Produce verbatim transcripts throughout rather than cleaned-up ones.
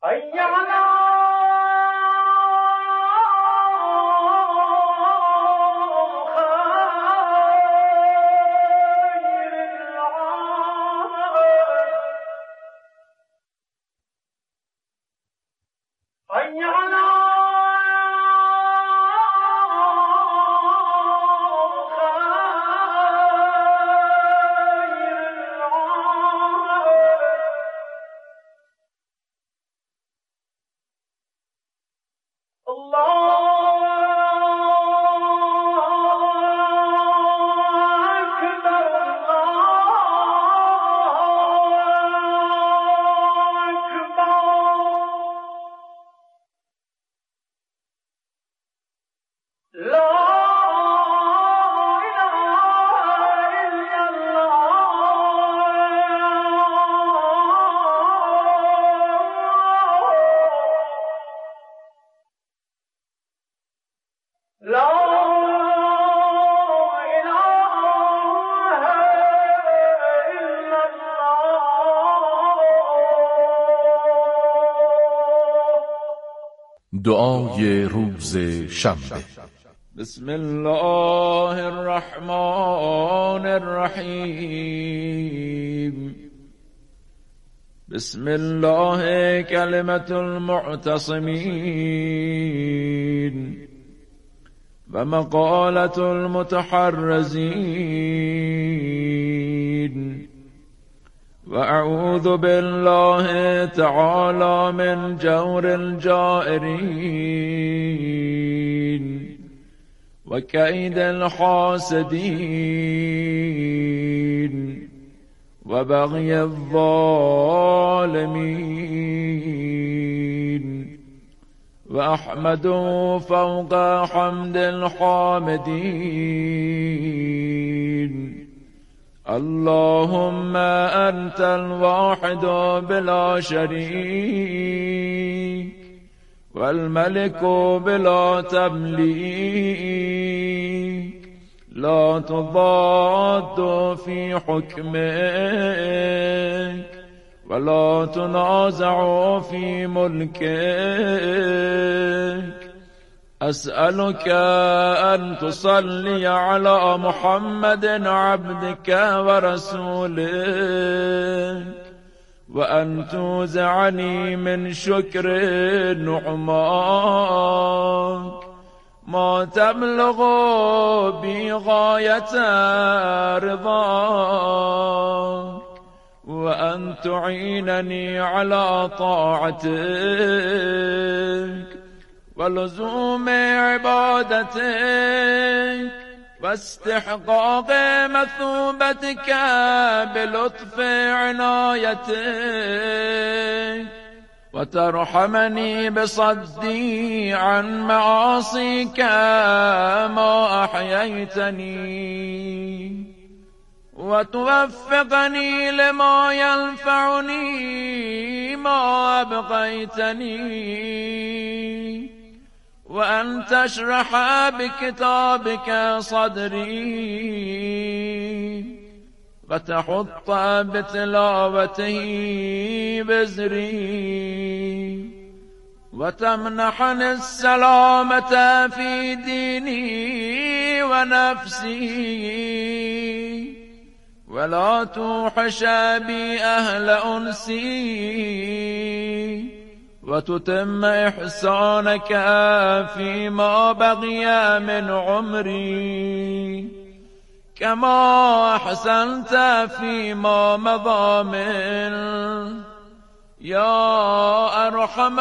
دعای روز شنبه. بسم الله الرحمن الرحیم. بسم الله کلمة المعتصمین و مقالة المتحرزین و اعوذ بالله تعالی من جور الجائرین و کید الحاسدین و بغی الظالمین و احمد فوق حمد الحامدین. اللهم انت الواحد بلا شريك والملك بلا تمليك لا تضاد في حكمك ولا تنازع في ملكك. أسألك أن تصلي على محمد عبدك ورسولك وأن توزعني من شكر نعماك ما تبلغ بي غاية رضاك وأن تعينني على طاعتك ولزوم عبادتك واستحقاق مثوبتك بلطف عنايتك وترحمني بصدي عن معاصيك ما أحييتني وتوفقني لما ينفعني ما أبقيتني وأن تشرح بكتابك صدري وتحط بتلاوته بزري وتمنحني السلامة في ديني ونفسي ولا توحش بي أهل أنسي وتتم إحسانك فيما بقي من عمري كما أحسنت فيما مضى من یا ارحم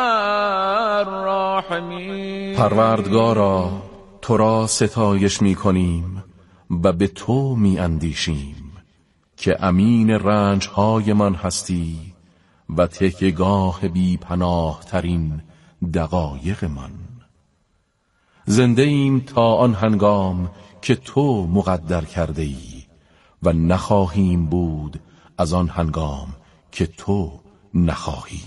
الراحمین. پروردگارا تو را ستایش می کنیم و به تو می اندیشیم که امین رنج های من هستی و تکیه‌گاه بی پناه ترین دقایق من. زنده ایم تا آن هنگام که تو مقدر کرده ای و نخواهیم بود از آن هنگام که تو نخواهی.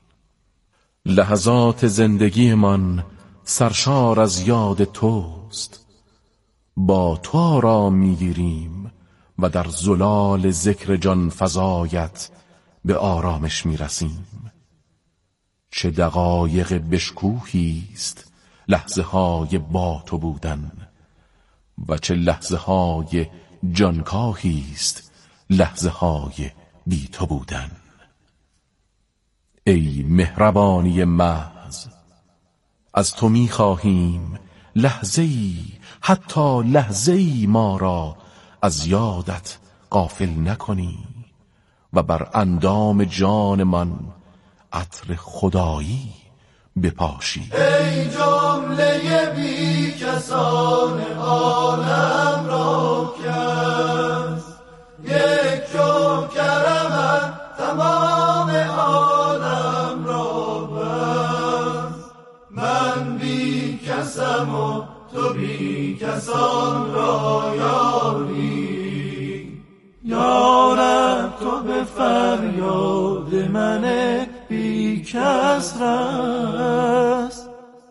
لحظات زندگی من سرشار از یاد توست. با تو آرام میگیریم و در زلال ذکر جان فزایت به آرامش میرسیم. چه دقایق بشکوهی است لحظه های با تو بودن، و چه لحظه های جانکاهی است لحظه های بی تو بودن. ای مهربانی محض، از تو می خواهیم لحظه‌ای، حتی لحظه‌ای ما را از یادت غافل نکنی و بر اندام جان من عطر خدایی بپاشی. ای جمله بی کسان عالم را کس، یک جو کرمت تمام عالم را بس. من بی کسم و تو بی کسان را یاری، یارب تو به فریاد من بی کس رس،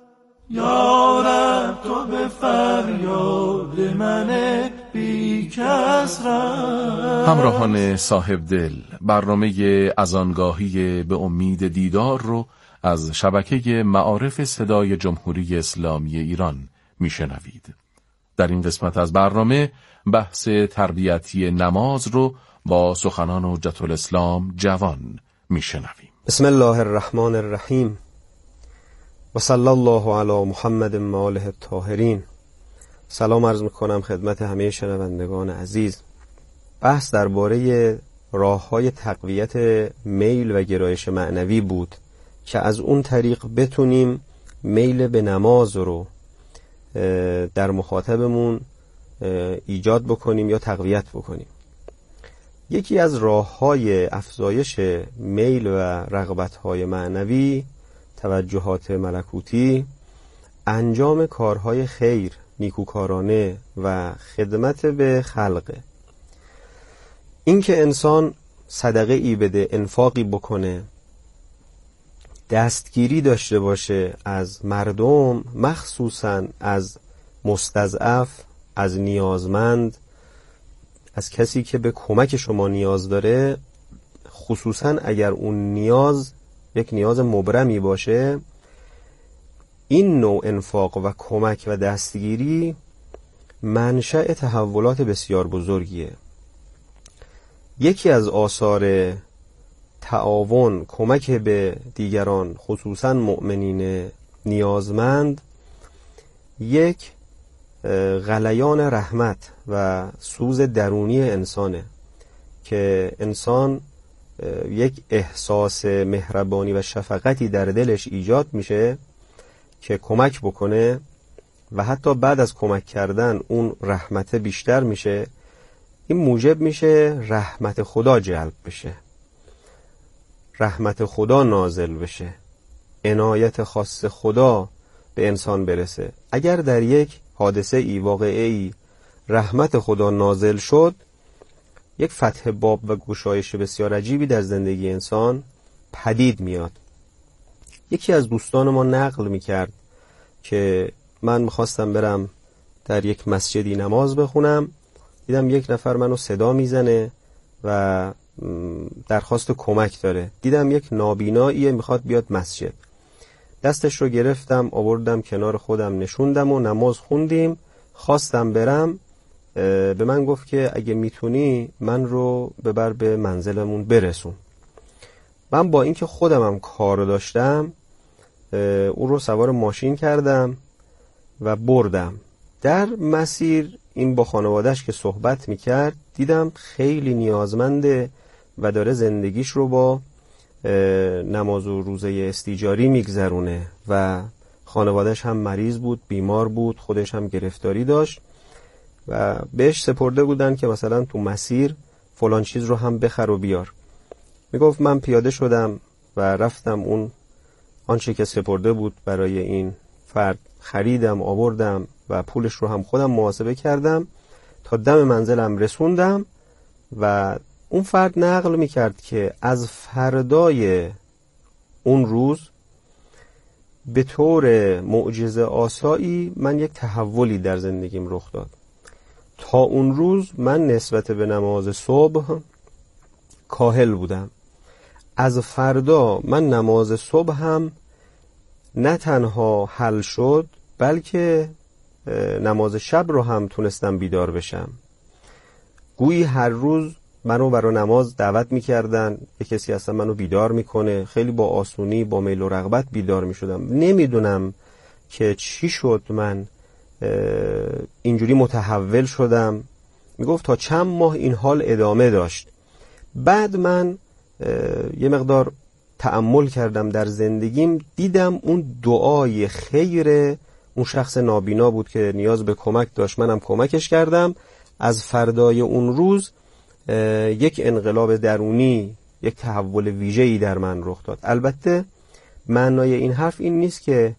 یارب تو به فریاد من بی کس رس. همراهان صاحب دل، برنامه از آنگاهی به امید دیدار رو از شبکه معارف صدای جمهوری اسلامی ایران میشنوید. در این قسمت از برنامه بحث تربیتی نماز رو با سخنان حجت الاسلام جوان میشنویم. بسم الله الرحمن الرحیم و صلی الله علی محمد و آله الطاهرین. سلام عرض میکنم خدمت همه شنوندگان عزیز. بحث درباره راه‌های تقویت میل و گرایش معنوی بود که از اون طریق بتونیم میل به نماز رو در مخاطبمون ایجاد بکنیم یا تقویت بکنیم. یکی از راه‌های افزایش میل و رغبت‌های معنوی، توجهات ملکوتی، انجام کارهای خیر، نیکوکارانه و خدمت به خلق. این که انسان صدقه ای بده، انفاقی بکنه، دستگیری داشته باشه از مردم، مخصوصاً از مستضعف، از نیازمند، از کسی که به کمک شما نیاز داره، خصوصاً اگر اون نیاز یک نیاز مبرمی باشه، این نوع انفاق و کمک و دستگیری منشأ تحولات بسیار بزرگیه. یکی از آثار تعاون، کمک به دیگران، خصوصاً مؤمنین نیازمند، یک غلیان رحمت و سوز درونی انسانه که انسان یک احساس مهربانی و شفقتی در دلش ایجاد میشه که کمک بکنه و حتی بعد از کمک کردن اون رحمت بیشتر میشه. این موجب میشه رحمت خدا جلب بشه، رحمت خدا نازل بشه، عنایت خاص خدا به انسان برسه. اگر در یک حادثه ای، واقعه ای رحمت خدا نازل شد، یک فتح باب و گشایش بسیار عجیبی در زندگی انسان پدید میاد. یکی از دوستان ما نقل میکرد که من میخواستم برم در یک مسجدی نماز بخونم، دیدم یک نفر منو صدا میزنه و درخواست کمک داره. دیدم یک نابیناییه میخواد بیاد مسجد. دستش رو گرفتم، آوردم کنار خودم، نشوندم و نماز خوندیم. خواستم برم، به من گفت که اگه میتونی من رو ببر به منزلمون برسون. من با اینکه خودمم کار داشتم، اون رو سوار ماشین کردم و بردم. در مسیر این با خانوادهش که صحبت میکرد، دیدم خیلی نیازمنده و داره زندگیش رو با نماز و روزه استیجاری میگذرونه و خانوادهش هم مریض بود، بیمار بود، خودش هم گرفتاری داشت و بهش سپرده بودن که مثلا تو مسیر فلان چیز رو هم بخر و بیار. میگفت من پیاده شدم و رفتم اون آنچه که سپرده بود برای این فرد خریدم، آوردم و پولش رو هم خودم محاسبه کردم، تا دم منزلم رسوندم. و اون فرد نقل میکرد که از فردای اون روز به طور معجزه آسایی من یک تحولی در زندگیم رخ داد. تا اون روز من نسبت به نماز صبح کاهل بودم. از فردا من نماز صبح هم نه تنها حل شد بلکه نماز شب رو هم تونستم بیدار بشم. گویی هر روز منو برای نماز دعوت میکردن، یه کسی اصلا منو بیدار میکنه، خیلی با آسونی با میل و رغبت بیدار میشدم. نمیدونم که چی شد من اینجوری متحول شدم. میگفت تا چند ماه این حال ادامه داشت. بعد من یه مقدار تأمل کردم در زندگیم، دیدم اون دعای خیر اون شخص نابینا بود که نیاز به کمک داشت، منم کمکش کردم. از فردای اون روز یک انقلاب درونی، یک تحول ویژه‌ای در من رخ داد. البته معنای این حرف این نیست که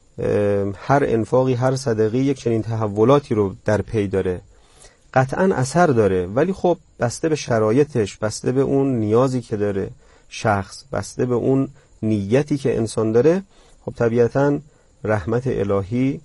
هر انفاقی، هر صدقی یک چنین تحولاتی رو در پی داره. قطعاً اثر داره، ولی خب بسته به شرایطش، بسته به اون نیازی که داره شخص، بسته به اون نیتی که انسان داره، خب طبیعتاً رحمت الهی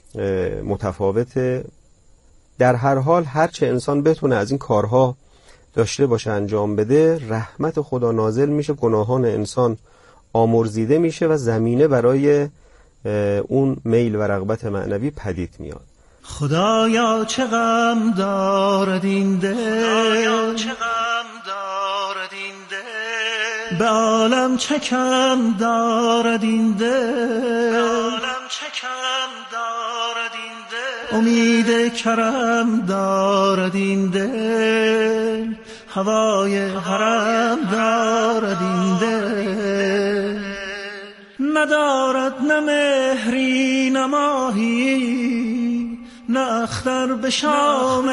متفاوته. در هر حال هر چه انسان بتونه از این کارها داشته باشه انجام بده، رحمت خدا نازل میشه، گناهان انسان آمرزیده میشه و زمینه برای اون میل و رغبت معنوی پدید میاد. خدایا چه غم دارد این دل، خدایا چه غم دارد این دل، به عالم چه کم دارد این دل، به عالم چه کم دارد این دل، امید کرم دارد این دل، هوای حرم دارد این دل، ندارد نه مهری نه ماهی، نه اختر به شام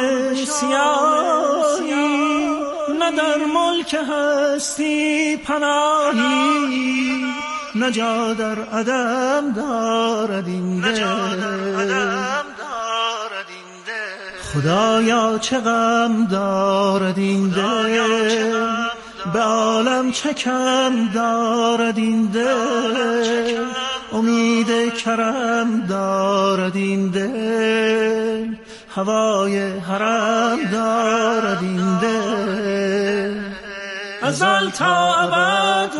سیاهی، نه در ملک هستی پناهی، نه جا در عدم دارد این دل. خدایا چه غم دارد این دل، به عالم چه کم دارد این دل، امید کرم دارد این دل، هوای حرم دارد این دل. ازل تا ابد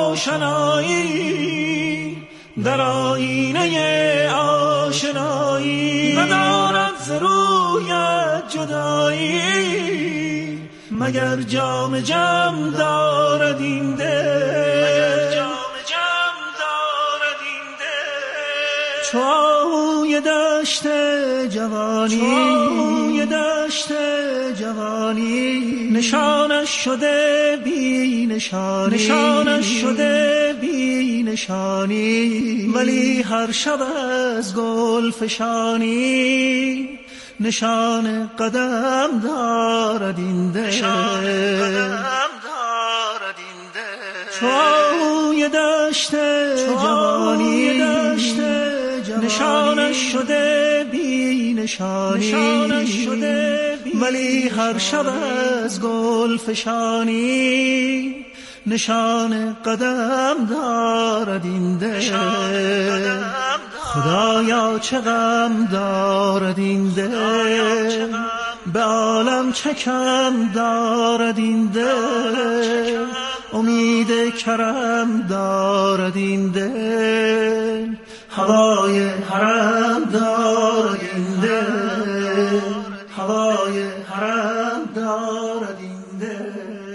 روشنایی در آینه آشنایی، ندارد ز رویت جدایی، مگر جام جم دارد این دل، جام جم دارد این دل. چوی دشت جوانی، چوی دشت جوانی، نشانش شده بی نشانی، نشانش شده بی نشانی، ولی هر شب از گل فشانی، نشان قدم دارد این دل، نشان قدم دارد این دل. چوی دشت جوانی، نشانش شده بی نشانی، نشانش شده بی، ولی هر شب از گل فشانی، نشان قدم دارد این دل. خدایا چه غم دارد این دل، به عالم چه کم دارد این دل، امید کرم دارد این دل، هوای حرم دارد این دل، هوای حرم دارد این دل.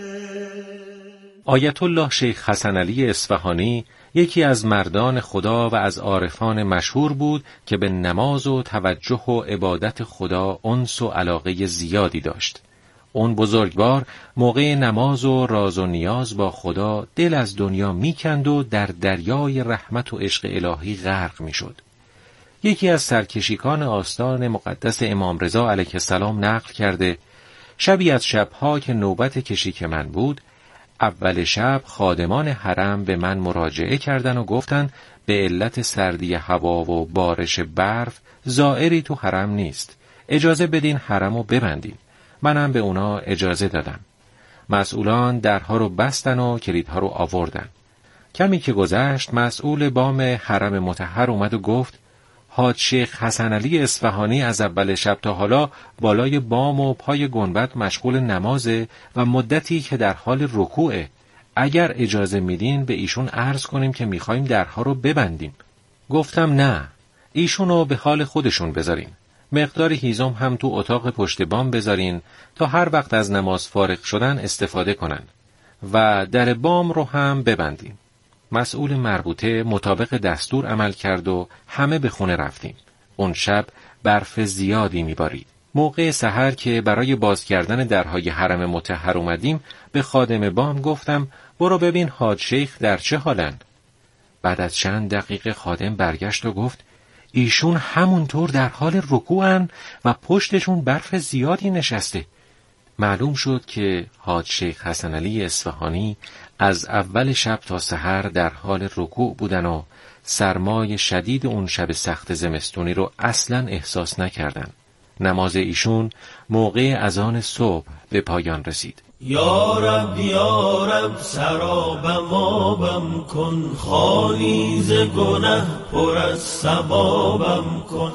آیت الله شیخ حسن علی اصفهانی یکی از مردان خدا و از عارفان مشهور بود که به نماز و توجه و عبادت خدا انس و علاقه زیادی داشت. اون بزرگوار موقع نماز و راز و نیاز با خدا دل از دنیا میکند و در دریای رحمت و عشق الهی غرق میشد. یکی از سرکشیکان آستان مقدس امام رضا علیه السلام نقل کرده شبی از شبها که نوبت کشیک من بود، اول شب خادمان حرم به من مراجعه کردن و گفتن به علت سردی هوا و بارش برف زائری تو حرم نیست، اجازه بدین حرمو ببندین. منم به اونا اجازه دادم. مسئولان درها رو بستن و کلیدها رو آوردن. کمی که گذشت مسئول بام حرم مطهر اومد و گفت حاج شیخ حسن علی اصفهانی از اول شب تا حالا بالای بام و پای گنبد مشغول نمازه و مدتی که در حال رکوعه. اگر اجازه میدین به ایشون عرض کنیم که میخوایم درها رو ببندیم. گفتم نه، ایشونو به حال خودشون بذارین. مقدار هیزم هم تو اتاق پشت بام بذارین تا هر وقت از نماز فارغ شدن استفاده کنن و در بام رو هم ببندیم. مسئول مربوطه مطابق دستور عمل کرد و همه به خونه رفتیم. اون شب برف زیادی میبارید. موقع سحر که برای باز کردن درهای حرم مطهر اومدیم به خادم بام گفتم برو ببین حاج شیخ در چه حالن. بعد از چند دقیقه خادم برگشت و گفت ایشون همونطور در حال رکوعن و پشتشون برف زیادی نشسته. معلوم شد که حاج شیخ حسن علی اصفهانی از اول شب تا سحر در حال رکوع بودن و سرمای شدید اون شب سخت زمستونی رو اصلاً احساس نکردن. نماز ایشون موقع اذان صبح به پایان رسید. یا رب یا رب سرابم آبم کن، خالی ز گنه پر از ثوابم کن.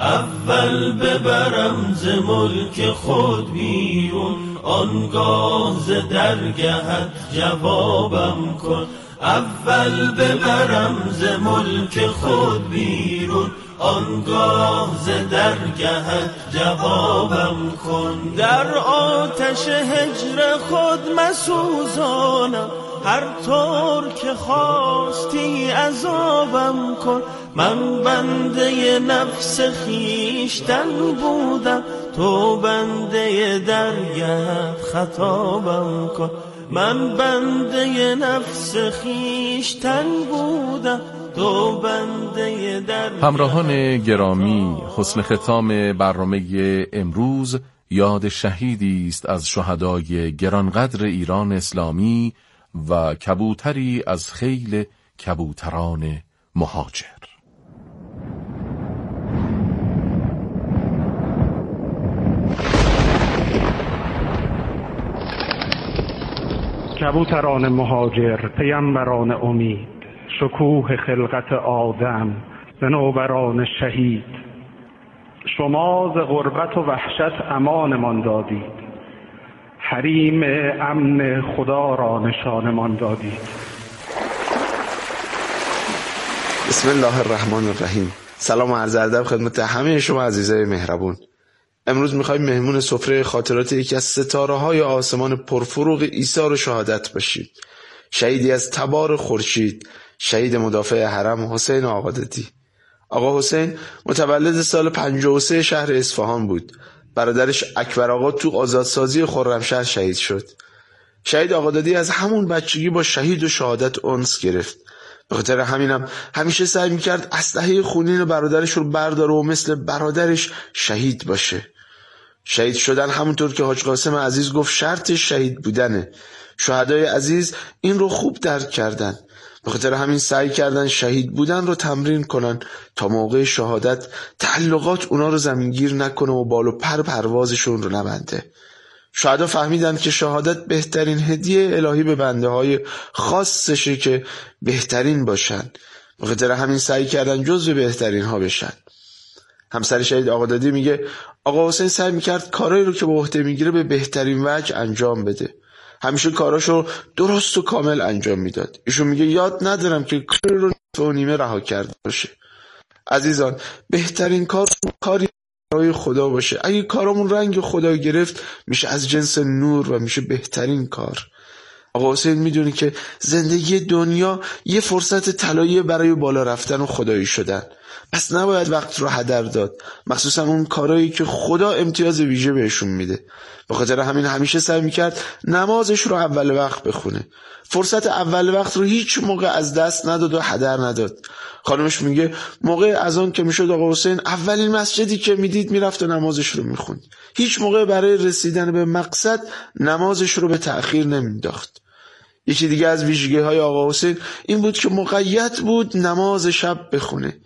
اول ببرم ز ملک خود بیرون، آنگاه ز درگهت جوابم کن. اول ببرم ز ملک خود بیرون، آنگاه ز درگهت جوابم کن. در آتش هجر خود مسوزانم، هر طور که خواستی عذابم کن. من بنده نفس خیشتن بودم، تو بنده درگهت خطابم کن. من بنده نفس خیشتن بودم، تو بنده درگهت. همراهان گرامی، حسن ختام برنامه امروز یاد شهیدی است از شهدای گرانقدر ایران اسلامی و کبوتری از خیل کبوتران مهاجر. کبوتران مهاجر، پیامبران امید، شکوه خلقت آدم، صنوبران شهید، شما ز غربت و وحشت امانمان دادید، حریم امن خدا را نشانمان دادید. بسم الله الرحمن الرحیم. سلام و عرض ادب خدمت همه شما عزیزای مهربون. امروز میخوایم مهمون سفره خاطرات یکی از ستاره‌های آسمان پرفروغ ایثار و شهادت باشیم. شهیدی از تبار خورشید، شهید مدافع حرم حسین آقادادی. آقا حسین متولد سال پنجاه و سه شهر اصفهان بود. برادرش اکبر آقا تو آزادسازی خرمشهر شهید شد. شهید آقادادی از همون بچگی با شهید و شهادت انس گرفت. به خاطر همینم همیشه سعی میکرد اسلحه خونین برادرش رو برداره و مثل برادرش شهید باشه. شهید شدن همونطور که حاج قاسم عزیز گفت شرط شهید بودنه. شهدای عزیز این رو خوب درک کردن. به خاطر همین سعی کردن شهید بودن رو تمرین کنن تا موقع شهادت تعلقات اونا رو زمینگیر نکنه و بال و پر پروازشون رو نبنده. شهدا فهمیدن که شهادت بهترین هدیه الهی به بنده های خاصشه که بهترین باشن. به خاطر همین سعی کردن جزو بهترین ها بشن. همسر شهید آقادادی میگه آقا حسین سعی میکرد کارایی رو که به عهده میگیره به بهترین وجه انجام بده. همیشه کاراشو درست و کامل انجام میداد. ایشون میگه یاد ندارم که کاری رو نصف و نیمه رها کرده باشه. عزیزان، بهترین کار کاری برای خدا باشه. اگه کارمون رنگ خدا گرفت میشه از جنس نور و میشه بهترین کار. آقا حسین میدونه که زندگی دنیا یه فرصت طلایی برای بالا رفتن و خدایی شدن. پس نباید وقت رو هدر داد، مخصوصا اون کارهایی که خدا امتیاز ویژه بهشون میده. به خاطر همین همیشه سعی میکرد نمازش رو اول وقت بخونه. فرصت اول وقت رو هیچ موقع از دست نداد و هدر نداد. خانمش میگه موقع اذان که میشد آقا حسین اولین مسجدی که میدید میرفت و نمازش رو میخوند. هیچ موقع برای رسیدن به مقصد نمازش رو به تأخیر نمینداخت. یکی دیگه از ویژگی‌های آقا حسین این بود که مقید بود نماز شب بخونه.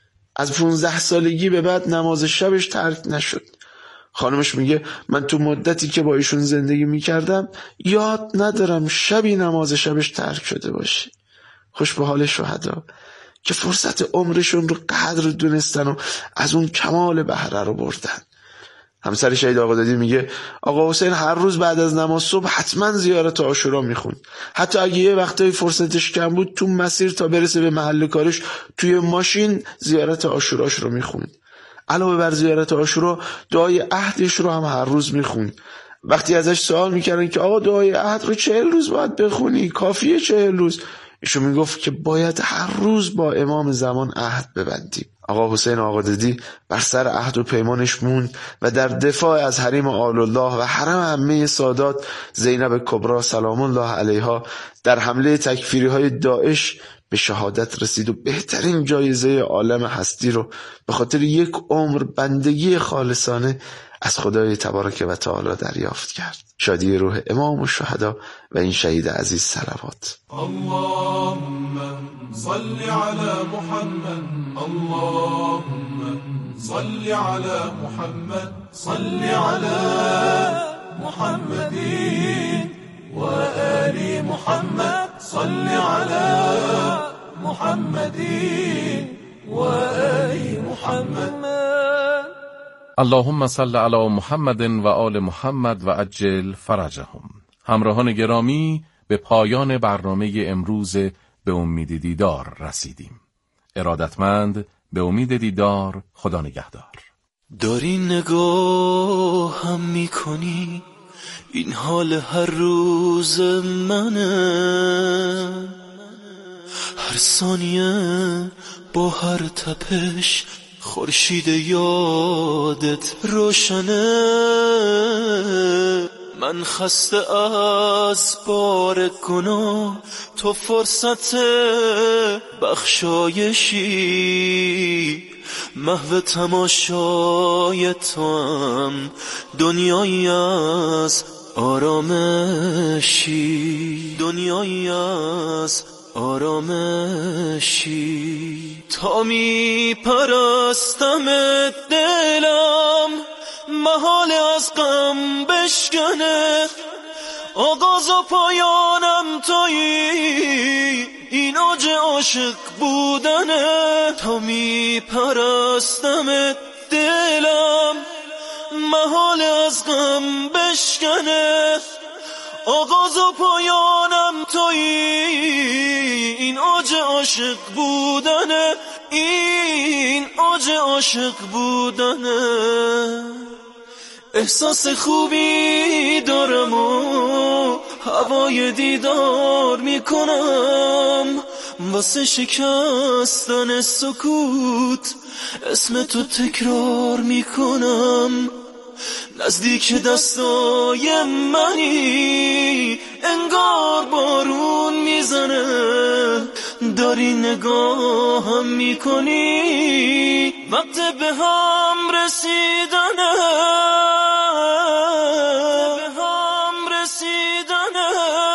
از پونزده سالگی به بعد نماز شبش ترک نشد. خانمش میگه من تو مدتی که با ایشون زندگی میکردم یاد ندارم شبی نماز شبش ترک شده باشه. خوش به حال شهدا که فرصت عمرشون رو قدر دونستن و از اون کمال بهره رو بردن. همسر شهید آقا دادی میگه آقا حسین هر روز بعد از نماز صبح حتما زیارت عاشورا میخوند، حتی اگه یه وقتایی فرصتش کم بود تو مسیر تا برسه به محل کارش توی ماشین زیارت عاشوراش رو میخوند. علاوه بر زیارت عاشورا دعای عهدش رو هم هر روز میخوند. وقتی ازش سوال میکردن که آقا دعای عهد رو چهل روز باید بخونی، کافیه چهل روز؟ ایشون میگفت که باید هر روز با امام زمان عهد ببندیم. آقا حسین آقا دادی بر سر عهد و پیمانش موند و در دفاع از حریم آل الله و حرم عمه سادات زینب کبری سلام الله علیها در حمله تکفیری های داعش به شهادت رسید و بهترین جایزه عالم هستی رو به خاطر یک عمر بندگی خالصانه از خدای تبارک و تعالی دریافت کرد. شادی روح امام الشهدا و این شهید عزیز صلوات. اللهم صل علی محمد، اللهم صل علی محمد، صل علی محمد و آل محمد، صل علی محمد و آل محمد. اللهم صل علی محمد و آل محمد و عجل فرجهم. همراهان گرامی، به پایان برنامه امروز به امید دیدار رسیدیم. ارادتمند به امید دیدار. خدا نگهدار. داری نگاه هم میکنی، این حال هر روز منه، هر ثانیه با هر تپش خورشید یادت روشنه. من خسته از بار گناه، تو فرصت بخشایشی، محو تماشای تو هم دنیایی از آرامشی، دنیایی از آرامشی. تا می پرستم دلم محال از غم بشکنه، آغاز و پایانم تویی، این اوج عاشق بودنه. تا می پرستم دلم محال از غم بشکنه، آغاز و پایانم تویی، این اوج عاشق بودنه، این اوج عاشق بودنه. احساس خوبی دارم و هوای دیدار میکنم، واسه شکستن سکوت اسم تو تکرار میکنم. نزدیک دستای منی، انگار بارون میزنه، داری نگاهم میکنی، وقت به هم رسیدنه، به هم رسیدنه.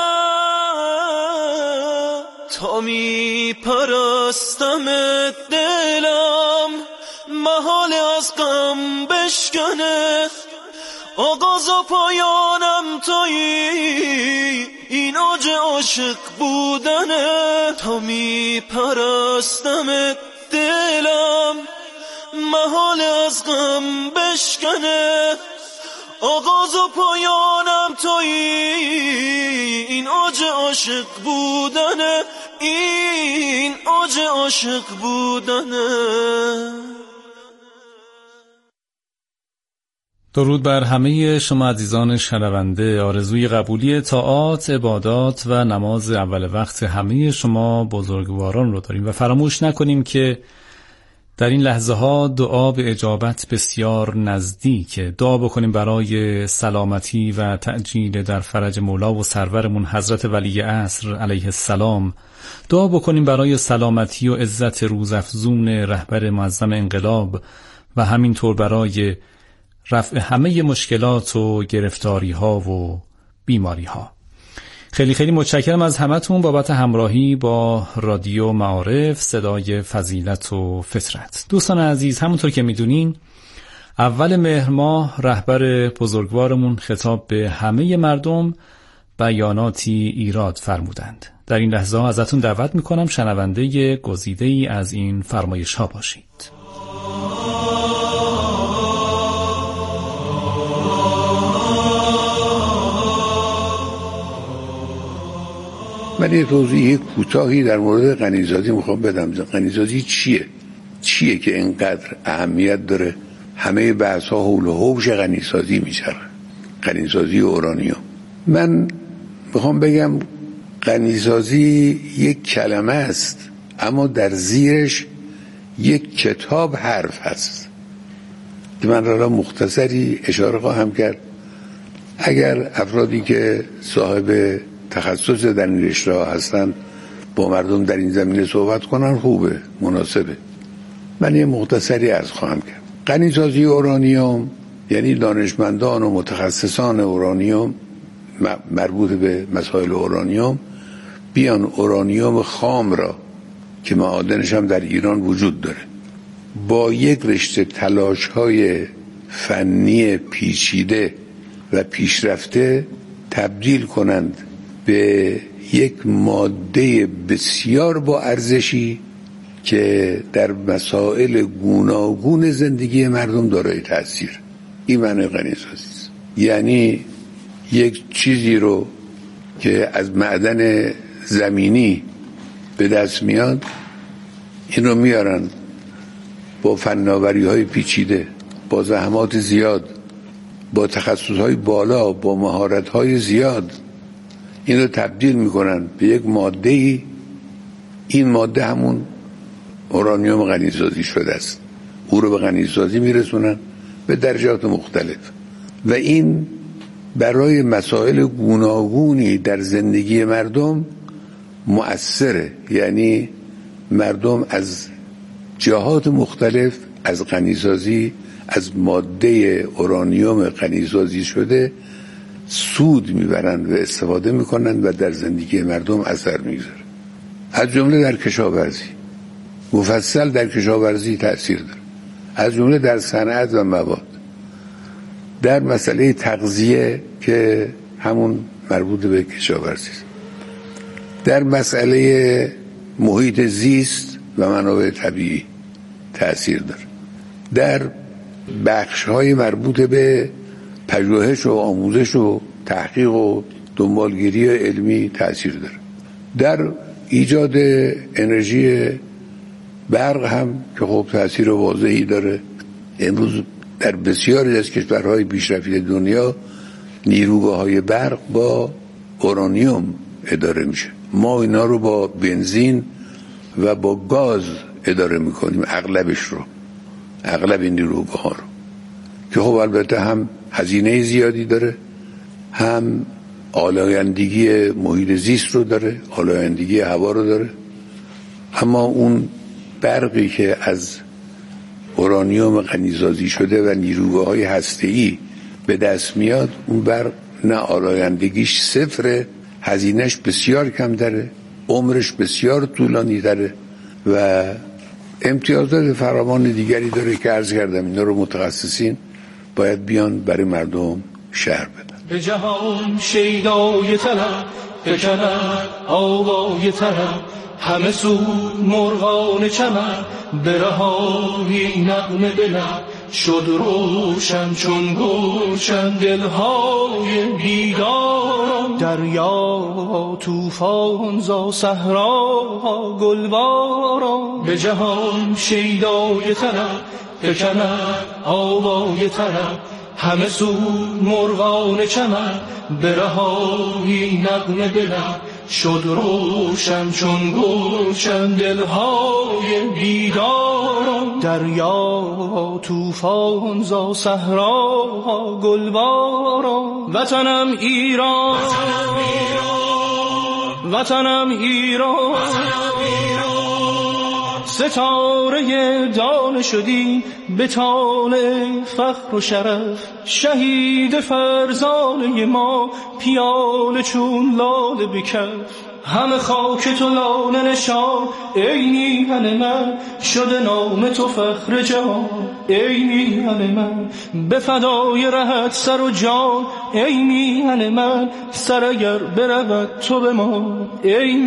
تا می پرستم دلم محال از غم بشکنه، آغاز و پایانم تویی، این اوج عاشق بودنه. تا می پرستم دلم محال از غم بشکنه، آغاز و پایانم تویی، این اوج عاشق بودنه، این اوج عاشق بودنه. درود بر همه شما عزیزان شنونده. آرزوی قبولی طاعات، عبادات و نماز اول وقت همه شما بزرگواران رو داریم و فراموش نکنیم که در این لحظه ها دعا به اجابت بسیار نزدیکه. دعا بکنیم برای سلامتی و تعجیل در فرج مولا و سرورمون حضرت ولی عصر علیه السلام. دعا بکنیم برای سلامتی و عزت روزافزون رهبر معظم انقلاب و همینطور برای رفع همه مشکلات و گرفتاری ها و بیماری ها. خیلی خیلی متشکرم از همتون بابت همراهی با رادیو معارف، صدای فضیلت و فطرت. دوستان عزیز، همونطور که میدونین اول مهر ماه رهبر بزرگوارمون خطاب به همه مردم بیاناتی ایراد فرمودند. در این لحظه ازتون دعوت میکنم شنونده گزیده‌ای از این فرمایش ها باشید. من یه توضیح کوتاهی در مورد غنیزادی میخوام بدم. غنیزادی چیه؟ چیه که اینقدر اهمیت داره؟ همه بحث ها حول و حوش غنیسازی میچرخه، غنیسازی اورانیوم. من میخوام بگم غنیسازی یک کلمه است، اما در زیرش یک کتاب حرف هست. من را مختصری اشاره خواهم کرد. اگر افرادی که صاحب تخصص در این رشته هستند با مردم در این زمینه صحبت کنن خوبه، مناسبه. من یه مختصری عرض خواهم کرد. غنیسازی اورانیوم یعنی دانشمندان و متخصصان اورانیوم مربوط به مسائل اورانیوم بیان اورانیوم خام را که معادنش هم در ایران وجود داره با یک رشته تلاش‌های فنی پیچیده و پیشرفته تبدیل کنند به یک ماده بسیار با ارزشی که در مسائل گوناگون زندگی مردم دارای تأثیر. این معنی غنیسازی است. یعنی یک چیزی رو که از معدن زمینی به دست میاد، این رو میارن با فناوری های پیچیده، با زحمات زیاد، با تخصص های بالا، با مهارت های زیاد، این رو تبدیل میکنن به یک ماده‌ای. این ماده همون اورانیوم غنیسازی شده است. او رو به غنیسازی میرسونن به درجات مختلف و این برای مسائل گوناگونی در زندگی مردم مؤثره. یعنی مردم از جهات مختلف از غنیسازی، از ماده اورانیوم غنیسازی شده سود میبرند و استفاده میکنند و در زندگی مردم اثر میگذاره. از جمله در کشاورزی، مفصل در کشاورزی تأثیر داره، از جمله در صنعت و مواد، در مسئله تغذیه که همون مربوط به کشاورزی است، در مسئله محیط زیست و منابع طبیعی تأثیر داره، در بخش‌های مربوط به پژوهش و آموزش و تحقیق و دنبالگیری علمی تأثیر داره، در ایجاد انرژی برق هم که خب تأثیر واضحی داره. امروز در بسیاری از کشورهای پیشرفته دنیا نیروگاه‌های برق با اورانیوم اداره میشه. ما اینا رو با بنزین و با گاز اداره میکنیم، اغلبش رو، اغلب این نیروگاه ها رو، که خب البته هم هزینه زیادی داره، هم آلایندگی محیط زیست رو داره، آلایندگی هوا رو داره. اما اون برقی که از اورانیوم غنیسازی شده و نیروگاه های هسته‌ای به دست میاد، اون برق نه آلایندگیش صفره، هزینهش بسیار کم داره، عمرش بسیار طولانی داره و امتیازات فراوان دیگری داره که عرض کردم. اینا رو متخصصین باید بیان برای مردم شرح بدن. به جهان شیدای طلب فکند آوای طلب، همه سو مرغان چمن برهایی نغمه بلب، شد روشن چون گوشن دلهای بیداران، دریا طوفان زا صحرا گلباران. به جهان شیدای طلب فکند آوای طلب، همه سو مرغان چمن برهایی نغمه بلب، شد روشن چون گوشن دلهای بیداران، دریا طوفان زا صحرا گلباران. وطنم ایران، وطنم ایران، ستاره دانه شدی به طالع فخر و شرف، شهید فرزانه ما پیاله چون لاله بکف. همه خاک تو لاله نشان ای میهن من، شده نام تو فخر جهان ای میهن من. به فدای رهت سر و جان ای میهن من، سر اگر برود تو به ما ای